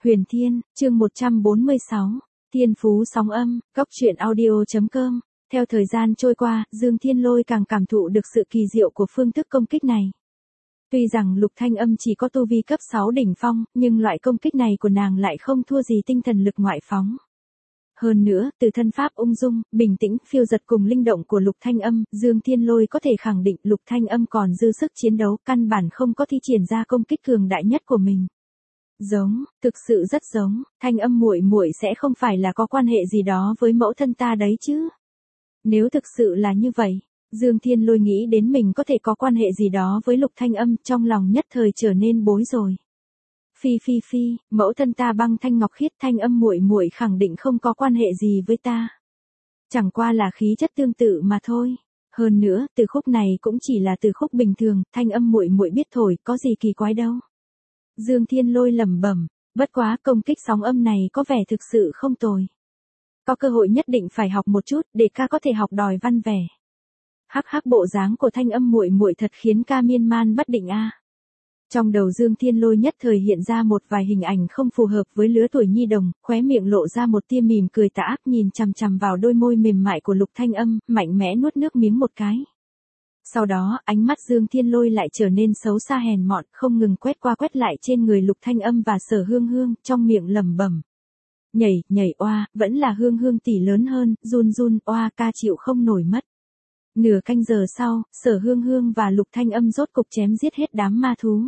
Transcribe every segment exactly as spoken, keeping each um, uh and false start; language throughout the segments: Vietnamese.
Huyền Thiên, chương một trăm bốn mươi sáu, Thiên Phú Sóng Âm, Góc Truyện Audio.com. Theo thời gian trôi qua, Dương Thiên Lôi càng cảm thụ được sự kỳ diệu của phương thức công kích này. Tuy rằng Lục Thanh Âm chỉ có tu vi cấp sáu đỉnh phong, nhưng loại công kích này của nàng lại không thua gì tinh thần lực ngoại phóng. Hơn nữa, từ thân pháp ung dung, bình tĩnh, phiêu dật cùng linh động của Lục Thanh Âm, Dương Thiên Lôi có thể khẳng định Lục Thanh Âm còn dư sức chiến đấu, căn bản không có thi triển ra công kích cường đại nhất của mình. Giống, thực sự rất giống, Thanh Âm muội muội sẽ không phải là có quan hệ gì đó với mẫu thân ta đấy chứ? Nếu thực sự là như vậy, Dương Thiên Lôi nghĩ đến mình có thể có quan hệ gì đó với Lục Thanh Âm, trong lòng nhất thời trở nên bối rối. Phi phi phi, mẫu thân ta Băng Thanh Ngọc Khiết, Thanh Âm muội muội khẳng định không có quan hệ gì với ta. Chẳng qua là khí chất tương tự mà thôi. Hơn nữa, từ khúc này cũng chỉ là từ khúc bình thường, Thanh Âm muội muội biết thổi, có gì kỳ quái đâu. Dương Thiên Lôi lẩm bẩm, bất quá công kích sóng âm này có vẻ thực sự không tồi. Có cơ hội nhất định phải học một chút, để ca có thể học đòi văn vẻ. Hắc hắc, bộ dáng của Thanh Âm muội muội thật khiến ca miên man bất định a. Trong đầu Dương Thiên Lôi nhất thời hiện ra một vài hình ảnh không phù hợp với lứa tuổi nhi đồng, khóe miệng lộ ra một tia mỉm cười tà ác, nhìn chằm chằm vào đôi môi mềm mại của Lục Thanh Âm, mạnh mẽ nuốt nước miếng một cái. Sau đó, ánh mắt Dương Thiên Lôi lại trở nên xấu xa hèn mọn, không ngừng quét qua quét lại trên người Lục Thanh Âm và Sở Hương Hương, trong miệng lẩm bẩm. Nhảy, nhảy oa, vẫn là Hương Hương tỷ lớn hơn, run run, oa ca chịu không nổi mất. Nửa canh giờ sau, Sở Hương Hương và Lục Thanh Âm rốt cục chém giết hết đám ma thú.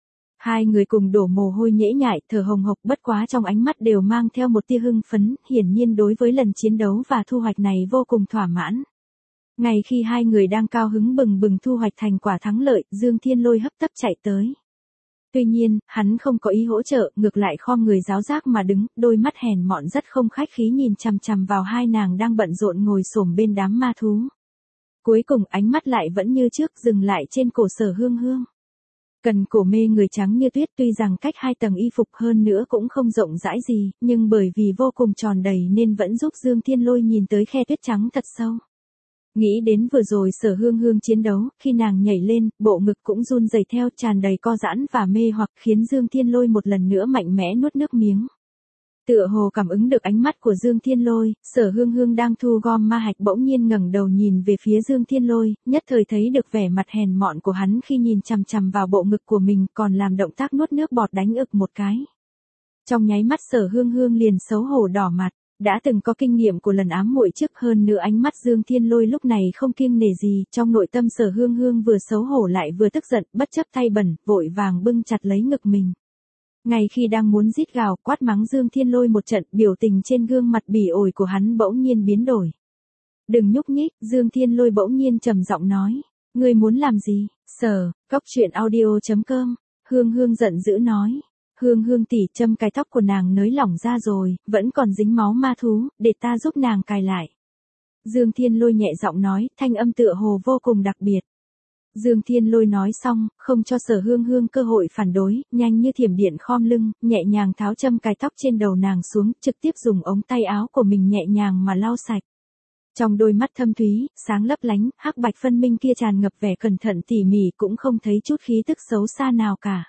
Hai người cùng đổ mồ hôi nhễ nhại, thở hồng hộc, bất quá trong ánh mắt đều mang theo một tia hưng phấn, hiển nhiên đối với lần chiến đấu và thu hoạch này vô cùng thỏa mãn. Ngay khi hai người đang cao hứng bừng bừng thu hoạch thành quả thắng lợi, Dương Thiên Lôi hấp tấp chạy tới. Tuy nhiên, hắn không có ý hỗ trợ, ngược lại khom người giáo giác mà đứng, đôi mắt hèn mọn rất không khách khí nhìn chằm chằm vào hai nàng đang bận rộn ngồi xổm bên đám ma thú. Cuối cùng ánh mắt lại vẫn như trước dừng lại trên cổ Sở Hương Hương. Cần cổ mê người trắng như tuyết, tuy rằng cách hai tầng y phục hơn nữa cũng không rộng rãi gì, nhưng bởi vì vô cùng tròn đầy nên vẫn giúp Dương Thiên Lôi nhìn tới khe tuyết trắng thật sâu. Nghĩ đến vừa rồi Sở Hương Hương chiến đấu, khi nàng nhảy lên, bộ ngực cũng run rẩy theo, tràn đầy co giãn và mê hoặc, khiến Dương Thiên Lôi một lần nữa mạnh mẽ nuốt nước miếng. Tựa hồ cảm ứng được ánh mắt của Dương Thiên Lôi, Sở Hương Hương đang thu gom ma hạch bỗng nhiên ngẩng đầu nhìn về phía Dương Thiên Lôi, nhất thời thấy được vẻ mặt hèn mọn của hắn khi nhìn chằm chằm vào bộ ngực của mình, còn làm động tác nuốt nước bọt đánh ực một cái. Trong nháy mắt Sở Hương Hương liền xấu hổ đỏ mặt, đã từng có kinh nghiệm của lần ám muội trước, hơn nữa ánh mắt Dương Thiên Lôi lúc này không kiêng nể gì, trong nội tâm Sở Hương Hương vừa xấu hổ lại vừa tức giận, bất chấp thay bẩn, vội vàng bưng chặt lấy ngực mình. Ngay khi đang muốn rít gào quát mắng Dương Thiên Lôi một trận, biểu tình trên gương mặt bỉ ổi của hắn bỗng nhiên biến đổi. Đừng nhúc nhích, Dương Thiên Lôi bỗng nhiên trầm giọng nói. Ngươi muốn làm gì? Sở, Góc Truyện Audio.com. Hương Hương giận dữ nói. Hương Hương tỷ, châm cái tóc của nàng nới lỏng ra rồi, vẫn còn dính máu ma thú, để ta giúp nàng cài lại. Dương Thiên Lôi nhẹ giọng nói, thanh âm tựa hồ vô cùng đặc biệt. Dương Thiên Lôi nói xong, không cho Sở Hương Hương cơ hội phản đối, nhanh như thiểm điện khom lưng, nhẹ nhàng tháo châm cài tóc trên đầu nàng xuống, trực tiếp dùng ống tay áo của mình nhẹ nhàng mà lau sạch. Trong đôi mắt thâm thúy, sáng lấp lánh, hắc bạch phân minh kia tràn ngập vẻ cẩn thận tỉ mỉ, cũng không thấy chút khí tức xấu xa nào cả.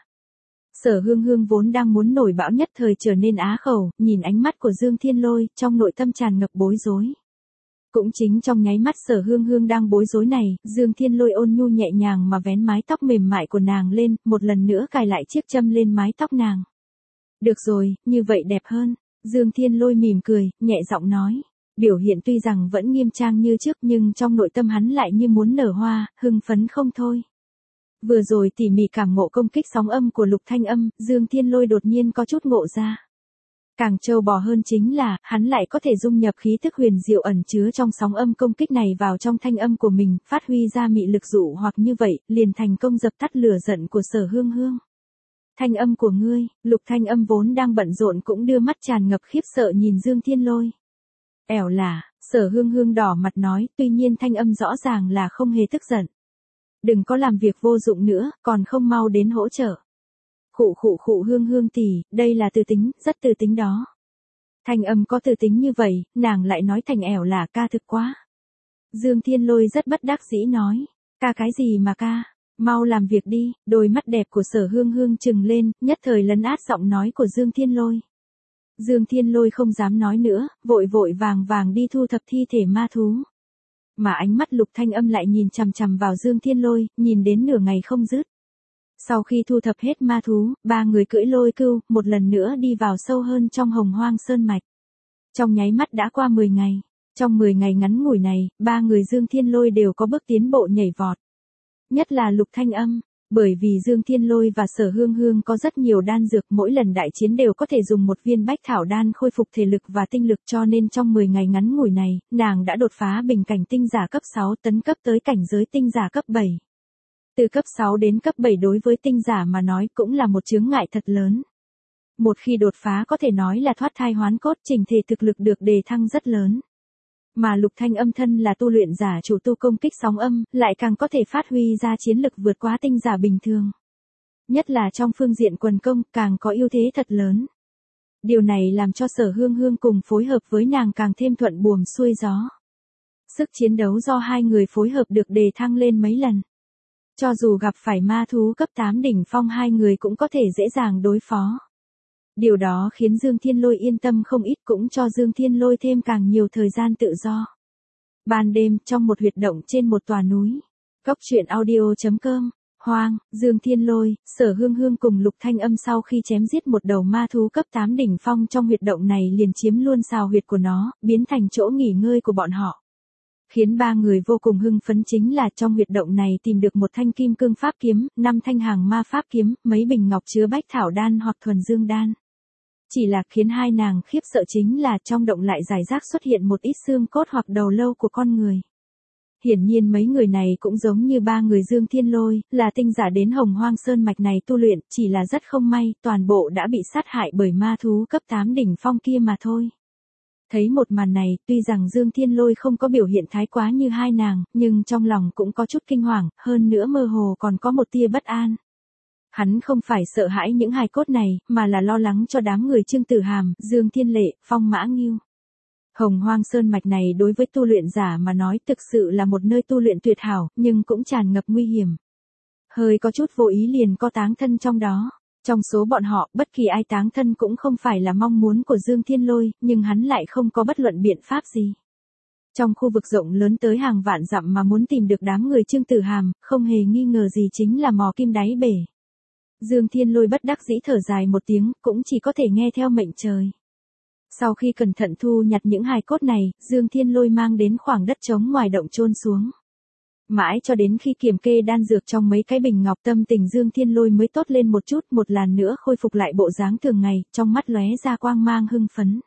Sở Hương Hương vốn đang muốn nổi bão nhất thời trở nên á khẩu, nhìn ánh mắt của Dương Thiên Lôi, trong nội tâm tràn ngập bối rối. Cũng chính trong nháy mắt Sở Hương Hương đang bối rối này, Dương Thiên Lôi ôn nhu nhẹ nhàng mà vén mái tóc mềm mại của nàng lên, một lần nữa cài lại chiếc châm lên mái tóc nàng. Được rồi, như vậy đẹp hơn. Dương Thiên Lôi mỉm cười, nhẹ giọng nói. Biểu hiện tuy rằng vẫn nghiêm trang như trước nhưng trong nội tâm hắn lại như muốn nở hoa, hưng phấn không thôi. Vừa rồi tỉ mỉ cảm ngộ công kích sóng âm của Lục Thanh Âm, Dương Thiên Lôi đột nhiên có chút ngộ ra. Càng trâu bò hơn chính là, hắn lại có thể dung nhập khí thức huyền diệu ẩn chứa trong sóng âm công kích này vào trong thanh âm của mình, phát huy ra mị lực dụ hoặc như vậy, liền thành công dập tắt lửa giận của Sở Hương Hương. Thanh âm của ngươi, Lục Thanh Âm vốn đang bận rộn cũng đưa mắt tràn ngập khiếp sợ nhìn Dương Thiên Lôi. Ẻo là, Sở Hương Hương đỏ mặt nói, tuy nhiên thanh âm rõ ràng là không hề tức giận. Đừng có làm việc vô dụng nữa, còn không mau đến hỗ trợ. Khụ khụ khụ Hương Hương tỷ, đây là từ tính, rất từ tính đó. Thanh âm có từ tính như vậy, nàng lại nói thành ẻo là ca thực quá. Dương Thiên Lôi rất bất đắc dĩ nói, ca cái gì mà ca, mau làm việc đi, đôi mắt đẹp của Sở Hương Hương trừng lên, nhất thời lấn át giọng nói của Dương Thiên Lôi. Dương Thiên Lôi không dám nói nữa, vội vội vàng vàng đi thu thập thi thể ma thú. Mà ánh mắt Lục Thanh Âm lại nhìn chằm chằm vào Dương Thiên Lôi, nhìn đến nửa ngày không dứt. Sau khi thu thập hết ma thú, ba người cưỡi lôi cưu, một lần nữa đi vào sâu hơn trong Hồng Hoang Sơn Mạch. Trong nháy mắt đã qua mười ngày. Trong mười ngày ngắn ngủi này, ba người Dương Thiên Lôi đều có bước tiến bộ nhảy vọt. Nhất là Lục Thanh Âm, bởi vì Dương Thiên Lôi và Sở Hương Hương có rất nhiều đan dược, mỗi lần đại chiến đều có thể dùng một viên bách thảo đan khôi phục thể lực và tinh lực, cho nên trong mười ngày ngắn ngủi này, nàng đã đột phá bình cảnh tinh giả cấp sáu tấn cấp tới cảnh giới tinh giả cấp bảy. Từ cấp sáu đến cấp bảy đối với tinh giả mà nói cũng là một chướng ngại thật lớn. Một khi đột phá có thể nói là thoát thai hoán cốt, trình thể thực lực được đề thăng rất lớn. Mà Lục Thanh Âm thân là tu luyện giả chủ tu công kích sóng âm, lại càng có thể phát huy ra chiến lực vượt quá tinh giả bình thường. Nhất là trong phương diện quần công, càng có ưu thế thật lớn. Điều này làm cho Sở Hương Hương cùng phối hợp với nàng càng thêm thuận buồm xuôi gió. Sức chiến đấu do hai người phối hợp được đề thăng lên mấy lần. Cho dù gặp phải ma thú cấp tám đỉnh phong, hai người cũng có thể dễ dàng đối phó. Điều đó khiến Dương Thiên Lôi yên tâm không ít, cũng cho Dương Thiên Lôi thêm càng nhiều thời gian tự do. Ban đêm, trong một huyệt động trên một tòa núi. Cốc truyện audio chấm com. Hoang, Dương Thiên Lôi, Sở Hương Hương cùng Lục Thanh Âm sau khi chém giết một đầu ma thú cấp tám đỉnh phong trong huyệt động này liền chiếm luôn sào huyệt của nó, biến thành chỗ nghỉ ngơi của bọn họ. Khiến ba người vô cùng hưng phấn chính là trong huyệt động này tìm được một thanh kim cương pháp kiếm, năm thanh hàng ma pháp kiếm, mấy bình ngọc chứa bách thảo đan hoặc thuần dương đan. Chỉ là khiến hai nàng khiếp sợ chính là trong động lại rải rác xuất hiện một ít xương cốt hoặc đầu lâu của con người. Hiển nhiên mấy người này cũng giống như ba người Dương Thiên Lôi, là tinh giả đến Hồng Hoang Sơn Mạch này tu luyện, chỉ là rất không may, toàn bộ đã bị sát hại bởi ma thú cấp tám đỉnh phong kia mà thôi. Thấy một màn này, tuy rằng Dương Thiên Lôi không có biểu hiện thái quá như hai nàng, nhưng trong lòng cũng có chút kinh hoàng, hơn nữa mơ hồ còn có một tia bất an. Hắn không phải sợ hãi những hài cốt này, mà là lo lắng cho đám người Trương Tử Hàm, Dương Thiên Lệ, Phong Mã Ngưu. Hồng Hoang Sơn Mạch này đối với tu luyện giả mà nói thực sự là một nơi tu luyện tuyệt hảo, nhưng cũng tràn ngập nguy hiểm. Hơi có chút vô ý liền có táng thân trong đó. Trong số bọn họ, bất kỳ ai táng thân cũng không phải là mong muốn của Dương Thiên Lôi, nhưng hắn lại không có bất luận biện pháp gì. Trong khu vực rộng lớn tới hàng vạn dặm mà muốn tìm được đám người Trương Tử Hàm, không hề nghi ngờ gì chính là mò kim đáy bể. Dương Thiên Lôi bất đắc dĩ thở dài một tiếng, cũng chỉ có thể nghe theo mệnh trời. Sau khi cẩn thận thu nhặt những hài cốt này, Dương Thiên Lôi mang đến khoảng đất trống ngoài động chôn xuống. Mãi cho đến khi kiểm kê đan dược trong mấy cái bình ngọc, tâm tình Dương Thiên Lôi mới tốt lên một chút, một lần nữa khôi phục lại bộ dáng thường ngày, trong mắt lóe ra quang mang hưng phấn.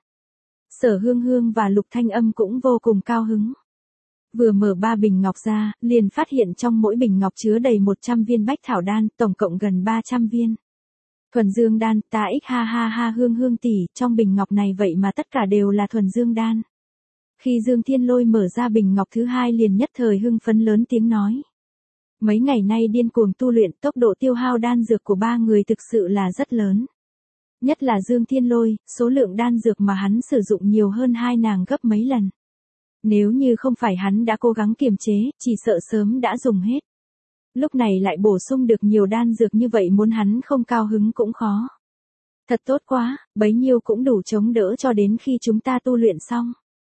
Sở Hương Hương và Lục Thanh Âm cũng vô cùng cao hứng. Vừa mở ba bình ngọc ra, liền phát hiện trong mỗi bình ngọc chứa đầy một trăm viên bách thảo đan, tổng cộng gần ba trăm viên. Thuần dương đan, ta ích ha ha ha Hương Hương tỷ, trong bình ngọc này vậy mà tất cả đều là thuần dương đan. Khi Dương Thiên Lôi mở ra bình ngọc thứ hai liền nhất thời hưng phấn lớn tiếng nói. Mấy ngày nay điên cuồng tu luyện, tốc độ tiêu hao đan dược của ba người thực sự là rất lớn. Nhất là Dương Thiên Lôi, số lượng đan dược mà hắn sử dụng nhiều hơn hai nàng gấp mấy lần. Nếu như không phải hắn đã cố gắng kiềm chế, chỉ sợ sớm đã dùng hết. Lúc này lại bổ sung được nhiều đan dược như vậy, muốn hắn không cao hứng cũng khó. Thật tốt quá, bấy nhiêu cũng đủ chống đỡ cho đến khi chúng ta tu luyện xong.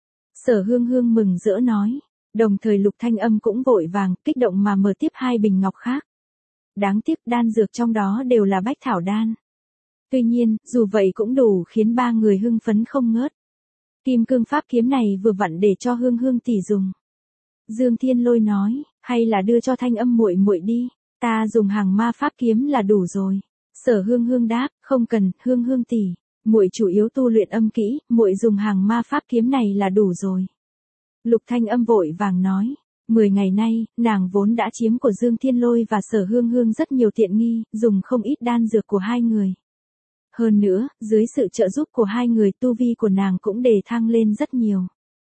Sở Hương Hương mừng rỡ nói, đồng thời Lục Thanh Âm cũng vội vàng, kích động mà mở tiếp hai bình ngọc khác. Đáng tiếc đan dược trong đó đều là bách thảo đan. Tuy nhiên, dù vậy cũng đủ khiến ba người hưng phấn không ngớt. Kim cương pháp kiếm này vừa vặn để cho Hương Hương tỷ dùng. Dương Thiên Lôi nói, hay là đưa cho Thanh Âm muội muội đi, ta dùng hàng ma pháp kiếm là đủ rồi. Sở Hương Hương đáp, không cần, Hương Hương tỷ, muội chủ yếu tu luyện âm kỹ, muội dùng hàng ma pháp kiếm này là đủ rồi. Lục Thanh Âm vội vàng nói, mười ngày nay, nàng vốn đã chiếm của Dương Thiên Lôi và Sở Hương Hương rất nhiều tiện nghi, dùng không ít đan dược của hai người. Hơn nữa, dưới sự trợ giúp của hai người, tu vi của nàng cũng đề thăng lên rất nhiều.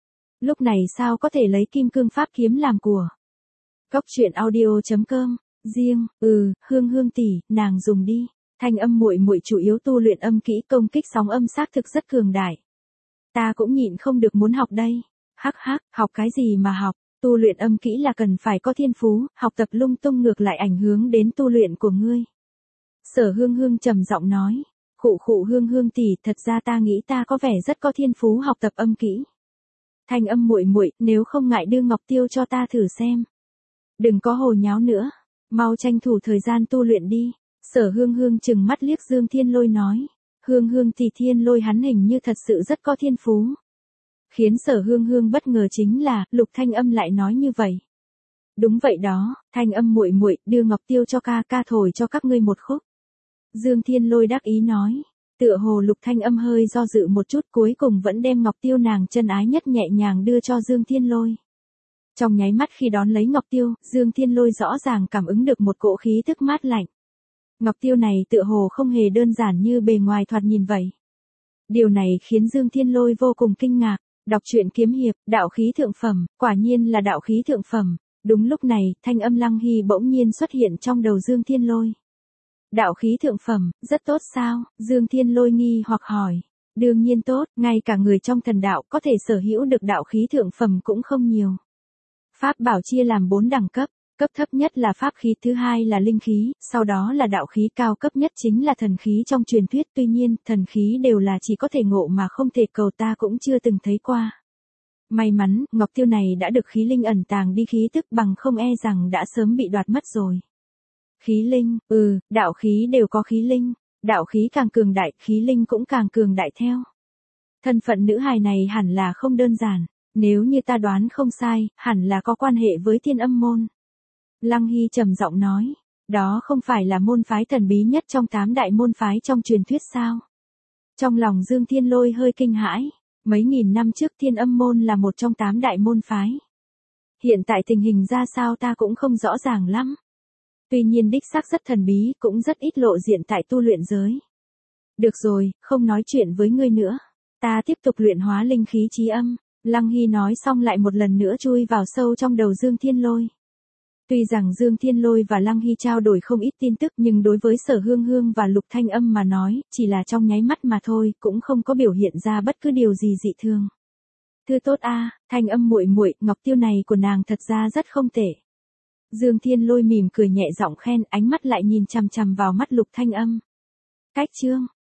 Lúc này sao có thể lấy kim cương pháp kiếm làm của. Cốc truyện audio chấm com, riêng, ừ, Hương Hương tỷ, nàng dùng đi. Thanh Âm muội muội chủ yếu tu luyện âm kỹ, công kích sóng âm xác thực rất cường đại. Ta cũng nhịn không được muốn học đây. Hắc hắc, học cái gì mà học, tu luyện âm kỹ là cần phải có thiên phú, học tập lung tung ngược lại ảnh hưởng đến tu luyện của ngươi. Sở Hương Hương trầm giọng nói, Khụ khụ Hương Hương tỷ, thật ra ta nghĩ ta có vẻ rất có thiên phú học tập âm kỹ. Thanh Âm muội muội, nếu không ngại đưa ngọc tiêu cho ta thử xem. Đừng có hồ nháo nữa, mau tranh thủ thời gian tu luyện đi. Sở Hương Hương trừng mắt liếc Dương Thiên Lôi nói. Hương Hương tỷ, Thiên Lôi hắn hình như thật sự rất có thiên phú. Khiến Sở Hương Hương bất ngờ chính là, Lục Thanh Âm lại nói như vậy. Đúng vậy đó, Thanh Âm muội muội, đưa ngọc tiêu cho ca, ca thổi cho các ngươi một khúc. Dương Thiên Lôi đắc ý nói. Tựa hồ Lục Thanh Âm hơi do dự một chút, cuối cùng vẫn đem ngọc tiêu nàng chân ái nhất nhẹ nhàng đưa cho Dương Thiên Lôi. Trong nháy mắt khi đón lấy ngọc tiêu, Dương Thiên Lôi rõ ràng cảm ứng được một cỗ khí tức mát lạnh. Ngọc tiêu này tựa hồ không hề đơn giản như bề ngoài thoạt nhìn vậy. Điều này khiến Dương Thiên Lôi vô cùng kinh ngạc. Đọc truyện kiếm hiệp, đạo khí thượng phẩm, quả nhiên là đạo khí thượng phẩm. Đúng lúc này, Thanh Âm Lăng Hy bỗng nhiên xuất hiện trong đầu Dương Thiên Lôi. Đạo khí thượng phẩm, rất tốt sao? Dương Thiên Lôi nghi hoặc hỏi. Đương nhiên tốt, ngay cả người trong thần đạo có thể sở hữu được đạo khí thượng phẩm cũng không nhiều. Pháp bảo chia làm bốn đẳng cấp, cấp thấp nhất là pháp khí, thứ hai là linh khí, sau đó là đạo khí, cao cấp nhất chính là thần khí trong truyền thuyết, tuy nhiên, thần khí đều là chỉ có thể ngộ mà không thể cầu, ta cũng chưa từng thấy qua. May mắn, ngọc tiêu này đã được khí linh ẩn tàng đi khí tức, bằng không e rằng đã sớm bị đoạt mất rồi. Khí linh, ừ, đạo khí đều có khí linh, đạo khí càng cường đại, khí linh cũng càng cường đại theo. Thân phận nữ hài này hẳn là không đơn giản, nếu như ta đoán không sai, hẳn là có quan hệ với Thiên Âm môn. Lăng Hy trầm giọng nói, đó không phải là môn phái thần bí nhất trong tám đại môn phái trong truyền thuyết sao? Trong lòng Dương Thiên Lôi hơi kinh hãi, mấy nghìn năm trước Thiên Âm môn là một trong tám đại môn phái. Hiện tại tình hình ra sao ta cũng không rõ ràng lắm. Tuy nhiên đích xác rất thần bí, cũng rất ít lộ diện tại tu luyện giới. Được rồi, không nói chuyện với ngươi nữa. Ta tiếp tục luyện hóa linh khí chí âm. Lăng Hy nói xong lại một lần nữa chui vào sâu trong đầu Dương Thiên Lôi. Tuy rằng Dương Thiên Lôi và Lăng Hy trao đổi không ít tin tức, nhưng đối với Sở Hương Hương và Lục Thanh Âm mà nói, chỉ là trong nháy mắt mà thôi, cũng không có biểu hiện ra bất cứ điều gì dị thường. Thư tốt a, Thanh Âm muội muội, ngọc tiêu này của nàng thật ra rất không tệ. Dương Thiên Lôi mỉm cười nhẹ giọng khen, ánh mắt lại nhìn chằm chằm vào mắt Lục Thanh Âm. Cách chương